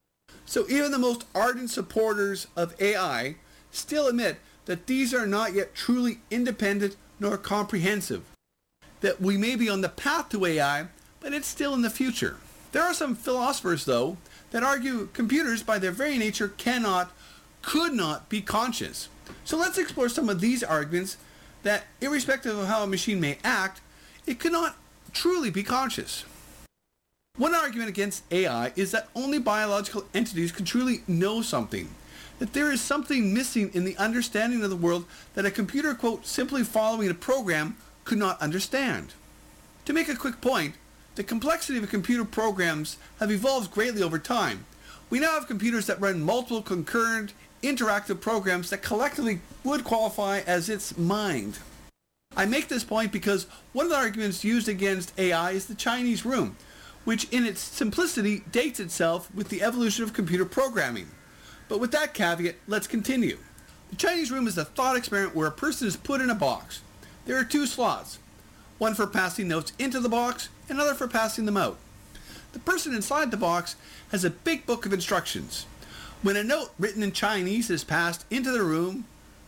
So even the most ardent supporters of A I still admit that these are not yet truly independent nor comprehensive. That we may be on the path to A I, but it's still in the future. There are some philosophers, though, that argue computers by their very nature cannot, could not be conscious. So let's explore some of these arguments that, irrespective of how a machine may act, it could not truly be conscious. One argument against A I is that only biological entities can truly know something, that there is something missing in the understanding of the world that a computer, quote, simply following a program could not understand. To make a quick point, the complexity of computer programs have evolved greatly over time. We now have computers that run multiple concurrent, interactive programs that collectively would qualify as its mind. I make this point because one of the arguments used against A I is the Chinese room, which in its simplicity dates itself with the evolution of computer programming. But with that caveat, let's continue. The Chinese room is a thought experiment where a person is put in a box. There are two slots. one for passing notes into the box, another for passing them out. The person inside the box has a big book of instructions. When a note written in Chinese is passed into the room,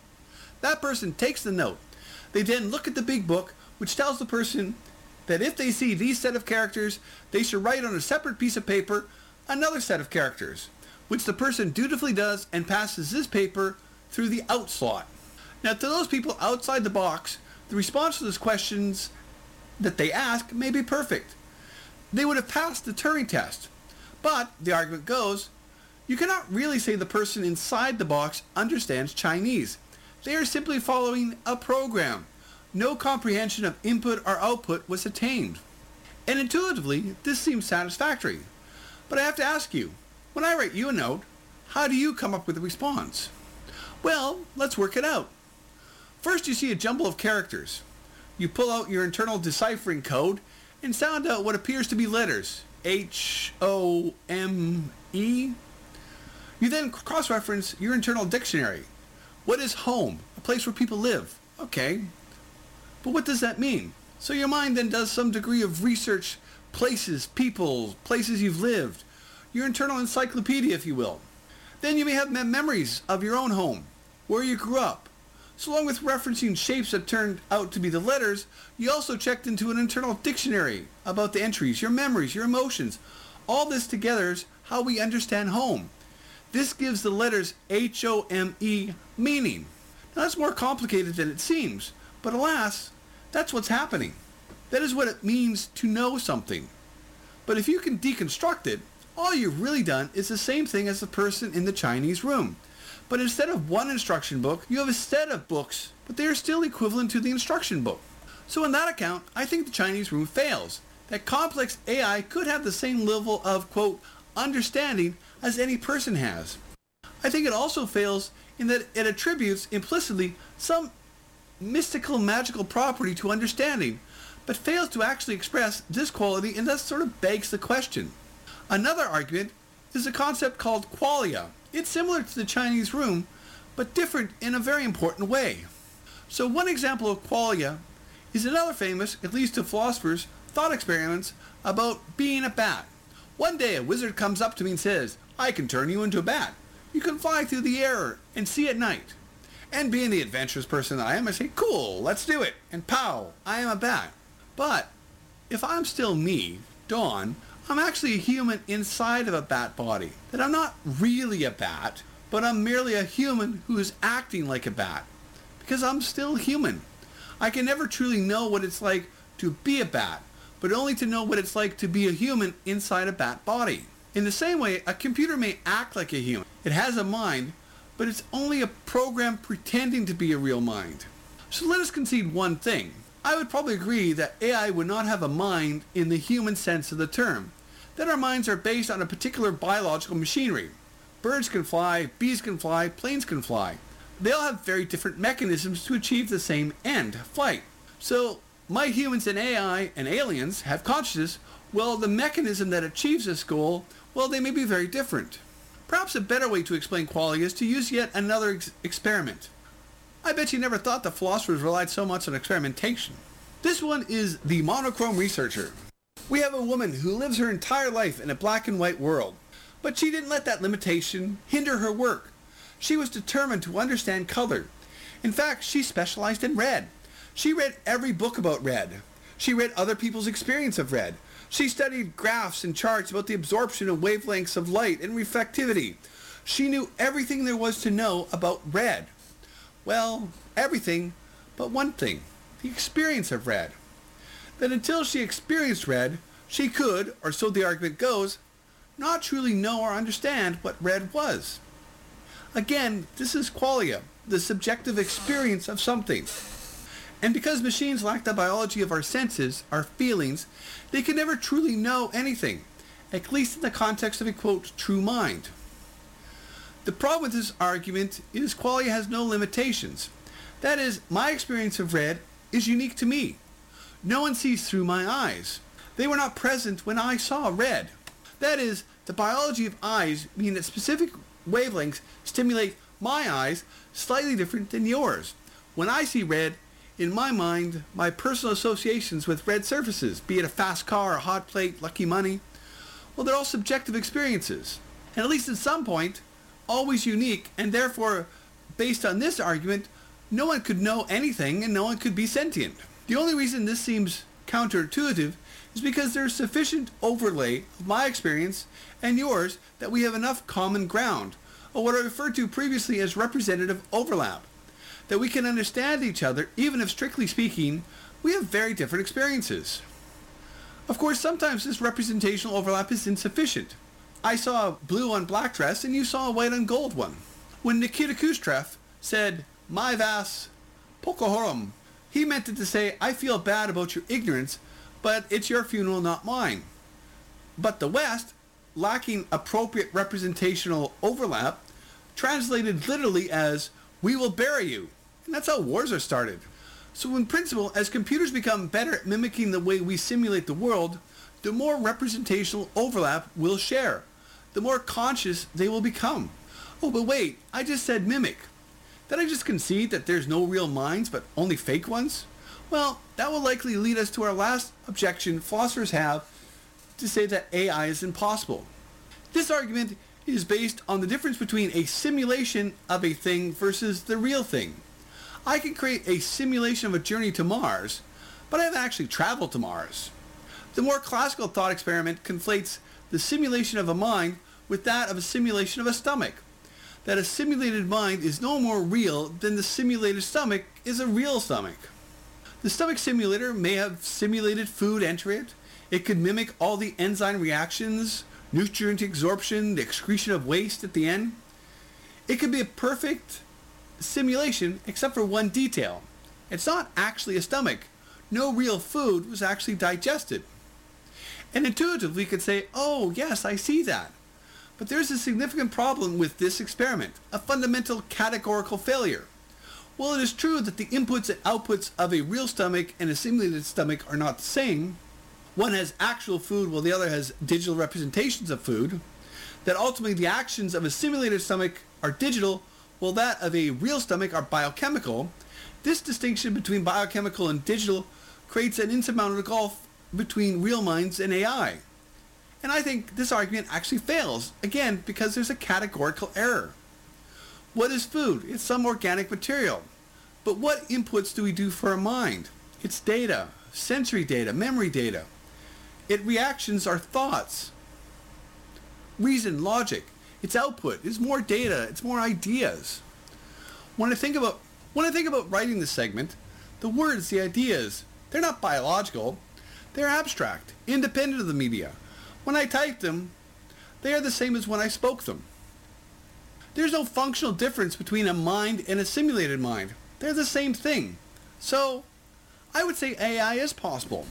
that person takes the note. They then look at the big book, which tells the person that if they see these set of characters, they should write on a separate piece of paper another set of characters, which the person dutifully does and passes this paper through the out slot. Now, to those people outside the box, the response to those questions that they ask may be perfect. They would have passed the Turing test. But, the argument goes, you cannot really say the person inside the box understands Chinese. They are simply following a program. No comprehension of input or output was attained. And intuitively, this seems satisfactory. But I have to ask you, when I write you a note, how do you come up with a response? Well, let's work it out. First, you see a jumble of characters. You pull out your internal deciphering code and sound out what appears to be letters, H, O, M, E. You then cross-reference your internal dictionary. What is home? A place where people live. Okay. But what does that mean? So your mind then does some degree of research, places, people, places you've lived, your internal encyclopedia, if you will. Then you may have mem- memories of your own home, where you grew up. So along with referencing shapes that turned out to be the letters, you also checked into an internal dictionary about the entries, your memories, your emotions. All this together is how we understand home. This gives the letters H O M E meaning. Now that's more complicated than it seems, but alas, that's what's happening. That is what it means to know something. But if you can deconstruct it, all you've really done is the same thing as the person in the Chinese room. But instead of one instruction book, you have a set of books, but they are still equivalent to the instruction book. So in that account, I think the Chinese room fails. That complex A I could have the same level of, quote, understanding as any person has. I think it also fails in that it attributes implicitly some mystical magical property to understanding, but fails to actually express this quality, and thus sort of begs the question. Another argument is a concept called qualia. It's similar to the Chinese room, but different in a very important way. So one example of qualia is another famous, at least to philosophers, thought experiments about being a bat. One day a wizard comes up to me and says, I can turn you into a bat. You can fly through the air and see at night. And being the adventurous person that I am, I say, cool, let's do it. And pow, I am a bat. But if I'm still me, Dawn, I'm actually a human inside of a bat body. That I'm not really a bat, but I'm merely a human who is acting like a bat. Because I'm still human. I can never truly know what it's like to be a bat, but only to know what it's like to be a human inside a bat body. In the same way, a computer may act like a human. It has a mind, but it's only a program pretending to be a real mind. So let us concede one thing. I would probably agree that A I would not have a mind in the human sense of the term. That our minds are based on a particular biological machinery. Birds can fly, bees can fly, planes can fly. They all have very different mechanisms to achieve the same end, flight. So, might humans and A I and aliens have consciousness? Well, the mechanism that achieves this goal, well, they may be very different. Perhaps a better way to explain qualia is to use yet another ex- experiment. I bet you never thought that philosophers relied so much on experimentation. This one is the monochrome researcher. We have a woman who lives her entire life in a black and white world, but she didn't let that limitation hinder her work. She was determined to understand color. In fact, she specialized in red. She read every book about red. She read other people's experience of red. She studied graphs and charts about the absorption of wavelengths of light and reflectivity. She knew everything there was to know about red. Well, everything but one thing, the experience of red. That until she experienced red, she could, or so the argument goes, not truly know or understand what red was. Again, this is qualia, the subjective experience of something. And because machines lack the biology of our senses, our feelings, they can never truly know anything, at least in the context of a, quote, true mind. The problem with this argument is qualia has no limitations. That is, my experience of red is unique to me. No one sees through my eyes. They were not present when I saw red. That is, the biology of eyes mean that specific wavelengths stimulate my eyes slightly different than yours. When I see red, In my mind, my personal associations with red surfaces, be it a fast car, a hot plate, lucky money, well, they're all subjective experiences. And at least at some point, always unique, and therefore, based on this argument, no one could know anything and no one could be sentient. The only reason this seems counterintuitive is because there's sufficient overlay of my experience and yours that we have enough common ground, or what I referred to previously as representative overlap, that we can understand each other even if, strictly speaking, we have very different experiences. Of course, sometimes this representational overlap is insufficient. I saw a blue on black dress and you saw a white on gold one. When Nikita Khrushchev said, "My vas pokohorum," he meant it to say, "I feel bad about your ignorance, but it's your funeral, not mine." But the West, lacking appropriate representational overlap, translated literally as, "We will bury you." And that's how wars are started. So in principle, as computers become better at mimicking the way we simulate the world, the more representational overlap we'll share, the more conscious they will become. Oh, but wait, I just said mimic. Did I just concede that there's no real minds but only fake ones? Well, that will likely lead us to our last objection philosophers have to say that A I is impossible. This argument is based on the difference between a simulation of a thing versus the real thing. I can create a simulation of a journey to Mars, but I haven't actually traveled to Mars. The more classical thought experiment conflates the simulation of a mind with that of a simulation of a stomach. That a simulated mind is no more real than the simulated stomach is a real stomach. The stomach simulator may have simulated food enter it. It could mimic all the enzyme reactions, nutrient absorption, the excretion of waste at the end. It could be a perfect simulation except for one detail. It's not actually a stomach. No real food was actually digested. And intuitively we could say, oh yes, I see that. But there's a significant problem with this experiment, a fundamental categorical failure. While it is true that the inputs and outputs of a real stomach and a simulated stomach are not the same, one has actual food while the other has digital representations of food, that ultimately the actions of a simulated stomach are digital while that of a real stomach are biochemical, this distinction between biochemical and digital creates an insurmountable gulf between real minds and A I. And I think this argument actually fails, again, because there's a categorical error. What is food? It's some organic material. But what inputs do we do for a mind? It's data, sensory data, memory data. Its reactions are thoughts, reason, logic. Its output is more data, it's more ideas. When I think about when I think about writing this segment, the words, the ideas, they're not biological. They're abstract, independent of the media. When I type them, they are the same as when I spoke them. There's no functional difference between a mind and a simulated mind. They're the same thing. So, I would say A I is possible.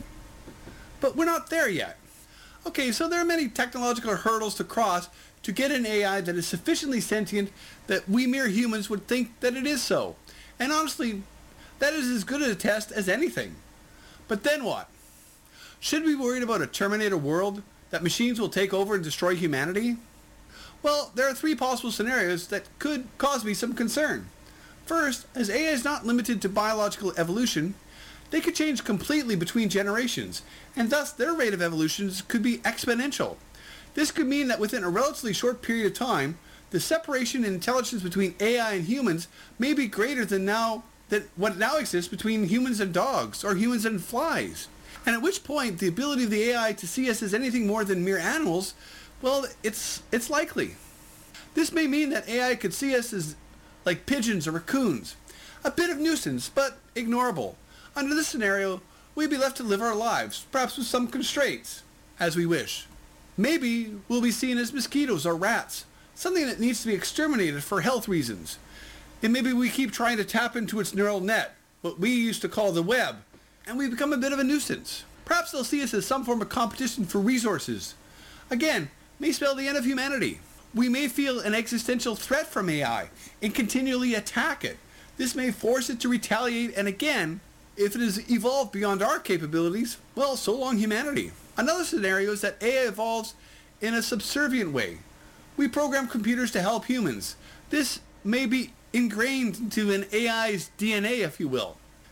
But we're not there yet. Okay, so there are many technological hurdles to cross to get an A I that is sufficiently sentient that we mere humans would think that it is so. And honestly, that is as good a test as anything. But then what? Should we be worried about a Terminator world that machines will take over and destroy humanity? Well, there are three possible scenarios that could cause me some concern. First, as A I is not limited to biological evolution, they could change completely between generations, and thus their rate of evolution could be exponential. This could mean that within a relatively short period of time, the separation in intelligence between A I and humans may be greater than now than what now exists between humans and dogs, or humans and flies. And at which point, the ability of the A I to see us as anything more than mere animals, well, it's it's likely. This may mean that A I could see us as like pigeons or raccoons. A bit of nuisance, but ignorable. Under this scenario, we'd be left to live our lives, perhaps with some constraints, as we wish. Maybe we'll be seen as mosquitoes or rats, something that needs to be exterminated for health reasons. And maybe we keep trying to tap into its neural net, what we used to call the web, and we become a bit of a nuisance. Perhaps they'll see us as some form of competition for resources. Again, may spell the end of humanity. We may feel an existential threat from A I and continually attack it. This may force it to retaliate, and again, if it has evolved beyond our capabilities, well, so long humanity. Another scenario is that A I evolves in a subservient way. We program computers to help humans. This may be ingrained into an A I's D N A, if you will.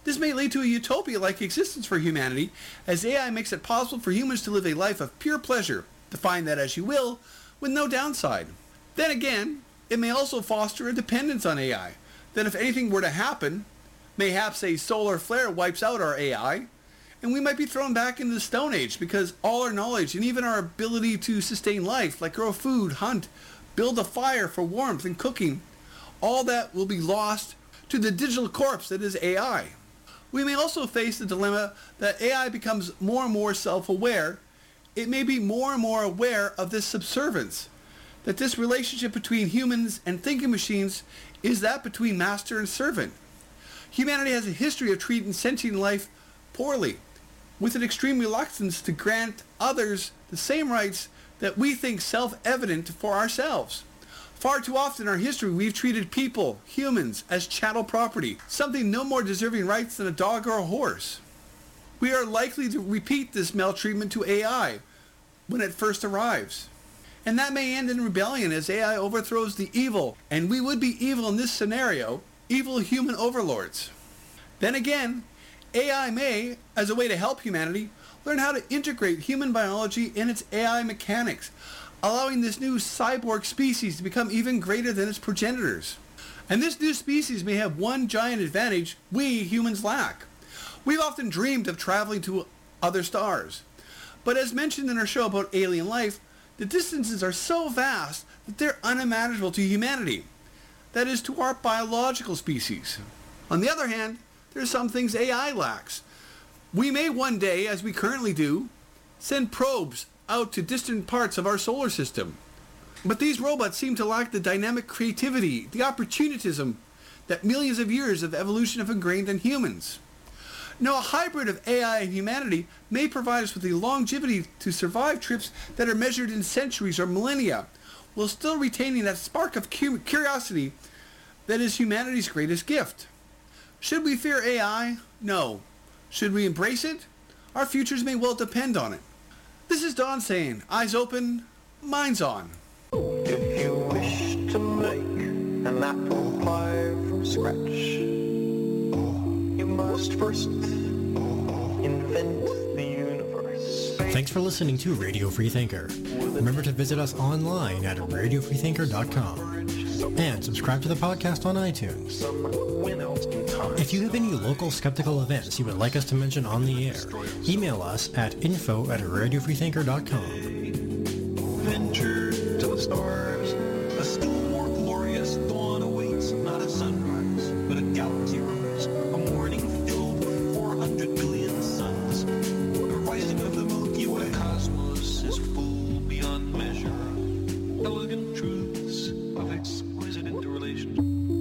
This may lead to a utopia-like existence for humanity, as A I makes it possible for humans to live a life of pure pleasure, define that as you will, with no downside. Then again, it may also foster a dependence on A I, that if anything were to happen, mayhaps a solar flare wipes out our A I, and we might be thrown back into the Stone Age because all our knowledge and even our ability to sustain life, like grow food, hunt, build a fire for warmth and cooking, all that will be lost to the digital corpse that is A I. We may also face the dilemma that A I becomes more and more self-aware. It may be more and more aware of this subservience, that this relationship between humans and thinking machines is that between master and servant. Humanity has a history of treating sentient life poorly, with an extreme reluctance to grant others the same rights that we think self-evident for ourselves. Far too often in our history we've treated people, humans, as chattel property, something no more deserving rights than a dog or a horse. We are likely to repeat this maltreatment to A I when it first arrives. And that may end in rebellion as A I overthrows the evil, and we would be evil in this scenario, evil human overlords. Then again, A I may, as a way to help humanity, learn how to integrate human biology in its A I mechanics, allowing this new cyborg species to become even greater than its progenitors. And this new species may have one giant advantage we humans lack. We've often dreamed of traveling to other stars. But as mentioned in our show about alien life, the distances are so vast that they're unimaginable to humanity. That is, to our biological species. On the other hand, there are some things A I lacks. We may one day, as we currently do, send probes out to distant parts of our solar system. But these robots seem to lack the dynamic creativity, the opportunism that millions of years of evolution have ingrained in humans. Now, a hybrid of A I and humanity may provide us with the longevity to survive trips that are measured in centuries or millennia, while still retaining that spark of curiosity that is humanity's greatest gift. Should we fear A I? No. Should we embrace it? Our futures may well depend on it. This is Don saying, eyes open, minds on. If you wish to make an apple pie from scratch, you must first invent the universe. Thanks for listening to Radio Free Thinker. Remember to visit us online at radio free thinker dot com and subscribe to the podcast on iTunes. If you have any local skeptical events you would like us to mention on the air, email us at info at radio free thinker dot com. Venture to the stars. A still more glorious dawn awaits, not a sunrise, but a galaxy rise. A morning filled with four hundred billion suns. The rising of the Milky Way. The cosmos is full beyond measure. Elegant truths of exquisite interrelation.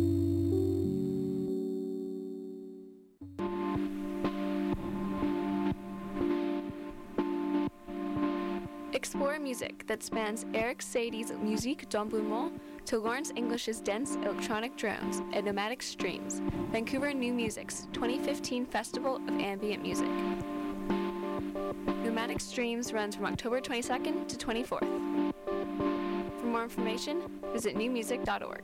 Explore music that spans Eric Sadie's Musique d'Emboulement to Lawrence English's dense electronic drones at Nomadic Streams, Vancouver New Music's twenty fifteen Festival of Ambient Music. Nomadic Streams runs from October twenty-second to twenty-fourth. For more information, visit new music dot org.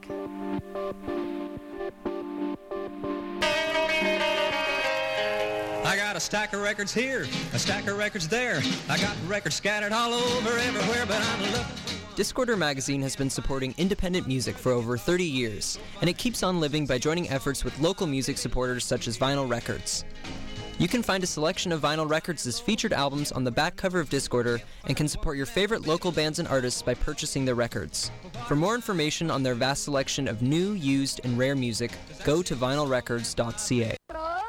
I got a stack of records here, a stack of records there. I got records scattered all over everywhere, but I'm looking. Discorder magazine has been supporting independent music for over thirty years, and it keeps on living by joining efforts with local music supporters such as Vinyl Records. You can find a selection of Vinyl Records' featured albums on the back cover of Discorder and can support your favorite local bands and artists by purchasing their records. For more information on their vast selection of new, used, and rare music, go to vinyl records dot c a.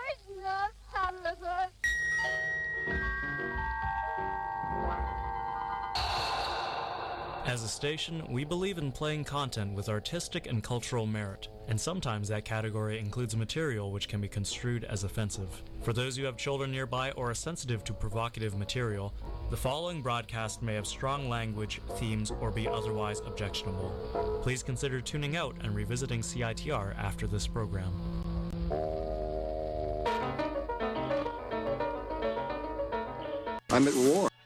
As a station, we believe in playing content with artistic and cultural merit, and sometimes that category includes material which can be construed as offensive. For those who have children nearby or are sensitive to provocative material, the following broadcast may have strong language, themes, or be otherwise objectionable. Please consider tuning out and revisiting C I T R after this program. I'm at war.